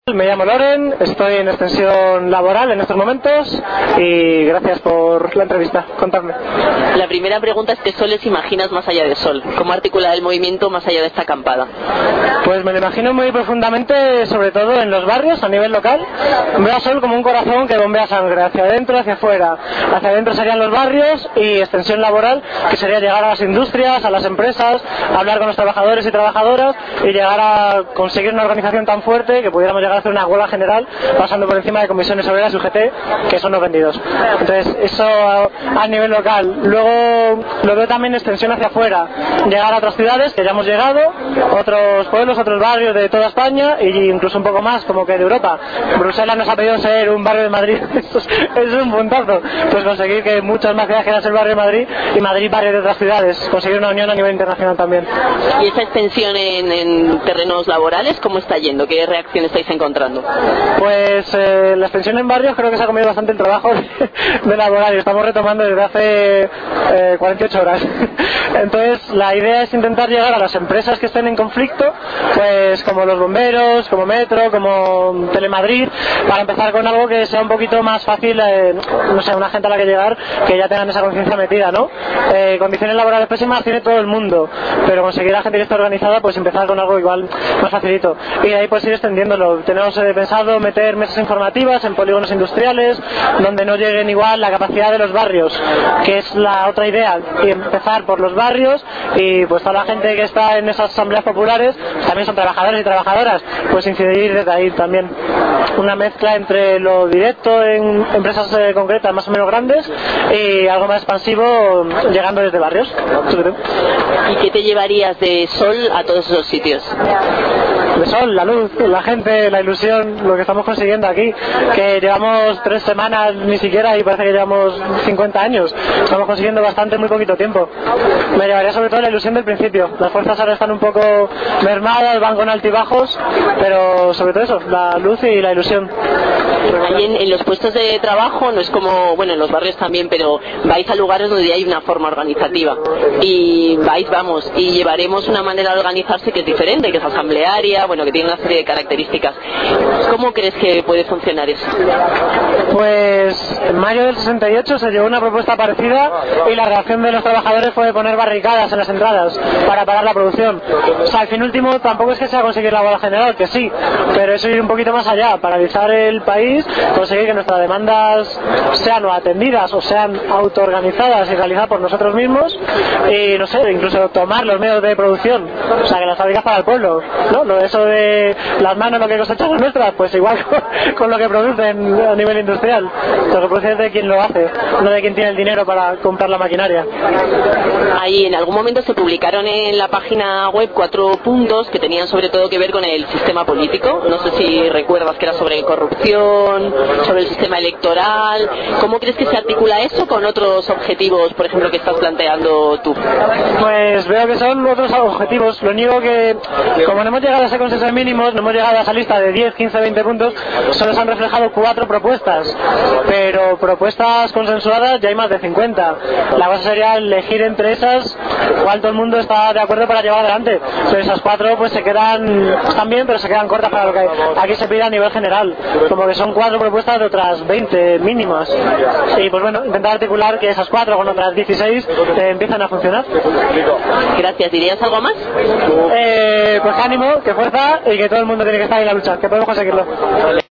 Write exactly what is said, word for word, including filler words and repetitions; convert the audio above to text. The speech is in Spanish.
Me llamo Loren, estoy en extensión laboral en estos momentos y gracias por la entrevista. Contadme. La primera pregunta es: ¿qué soles imaginas más allá de Sol? ¿Cómo articular el movimiento más allá de esta acampada? Pues me lo imagino muy profundamente, sobre todo en los barrios a nivel local. Veo a Sol como un corazón que bombea sangre hacia adentro, hacia afuera. Hacia adentro serían los barrios y extensión laboral, que sería llegar a las industrias, a las empresas, hablar con los trabajadores y trabajadoras y llegar a conseguir una organización tan fuerte que pudiéramos llegar a hacer una huelga general pasando por encima de comisiones obreras y U G T, que son los vendidos. Entonces eso a, a nivel local. Luego lo veo también extensión hacia afuera, llegar a otras ciudades que ya hemos llegado, otros pueblos, otros barrios de toda España e incluso un poco más como que de Europa. Bruselas nos ha pedido ser un barrio de Madrid. Eso es, eso es un puntazo, pues conseguir que muchas más ciudades quieran ser barrio de Madrid y Madrid barrio de otras ciudades, conseguir una unión a nivel internacional también. ¿Y esa extensión en, en terrenos laborales cómo está yendo? ¿Qué reacción estáis encontrando? Pues eh, la extensión en barrios creo que se ha comido bastante el trabajo de, de laboral y estamos retomando desde hace eh, cuarenta y ocho horas. Entonces la idea es intentar llegar a las empresas que estén en conflicto, pues como los bomberos, como Metro, como Telemadrid, para empezar con algo que sea un poquito más fácil, eh, no sé, una gente a la que llegar que ya tengan esa conciencia metida, ¿no? Eh, condiciones laborales pésimas tiene todo el mundo, pero conseguir a gente que esté organizada, pues empezar con algo igual más facilito. Y de ahí pues ir extendiéndolo. Tenemos eh, pensado meter mesas informativas en polígonos industriales, donde no lleguen igual la capacidad de los barrios, que es la otra idea, y empezar por los barrios y pues toda la gente que está en esas asambleas populares también son trabajadores y trabajadoras, pues incidir desde ahí también. Una mezcla entre lo directo en empresas eh, concretas más o menos grandes y algo más expansivo llegando desde barrios. ¿Y qué te llevarías de Sol a todos esos sitios? De Sol, la luz, la gente, la ilusión, lo que estamos consiguiendo aquí, que llevamos tres semanas ni siquiera y parece que llevamos cincuenta años. Estamos consiguiendo bastante en muy poquito tiempo. Me llevaría sobre todo la ilusión del principio. Las fuerzas ahora están un poco mermadas, van con altibajos, pero sobre todo eso, la luz y la ilusión. Ahí en, en los puestos de trabajo no es como, bueno, en los barrios también, pero vais a lugares donde hay una forma organizativa y vais, vamos, y llevaremos una manera de organizarse que es diferente, que es asamblearia, bueno, que tiene una serie de características. ¿Cómo crees que puede funcionar eso? Pues en mayo del sesenta y ocho se llevó una propuesta parecida y la reacción de los trabajadores fue de poner barricadas en las entradas para parar la producción. O sea, el fin último tampoco es que sea conseguir la huelga general, que sí, pero eso ir un poquito más allá, paralizar el país, conseguir que nuestras demandas sean o atendidas o sean autoorganizadas y realizadas por nosotros mismos y, no sé, incluso tomar los medios de producción, o sea, que las fábricas para el pueblo, ¿no? Lo, eso de las manos lo que cosechan las nuestras, pues igual con, con lo que producen a nivel industrial. Lo que produce es de quien lo hace, no de quien tiene el dinero para comprar la maquinaria. Ahí en algún momento se publicaron en la página web cuatro puntos que tenían sobre todo que ver con el sistema político. No sé si recuerdas que era sobre corrupción, sobre el sistema electoral. ¿Cómo crees que se articula eso con otros objetivos, por ejemplo, que estás planteando tú? Pues veo que son otros objetivos. Lo único que, como no hemos llegado a ese consenso de mínimos, no hemos llegado a esa lista de diez, quince, veinte puntos, solo se han reflejado cuatro propuestas, pero propuestas consensuadas ya hay más de cincuenta. La cosa sería elegir entre esas cuál todo el mundo está de acuerdo para llevar adelante. Pero esas cuatro pues se quedan, están bien, pero se quedan cortas para lo que aquí se pide a nivel general, como que son cuatro propuestas de otras veinte mínimas. Y pues bueno, intentar articular que esas cuatro con otras dieciséis eh, empiezan a funcionar. Gracias. ¿Dirías algo más? Eh, pues ánimo, que fuerza y que todo el mundo tiene que estar ahí en la lucha, que podemos conseguirlo.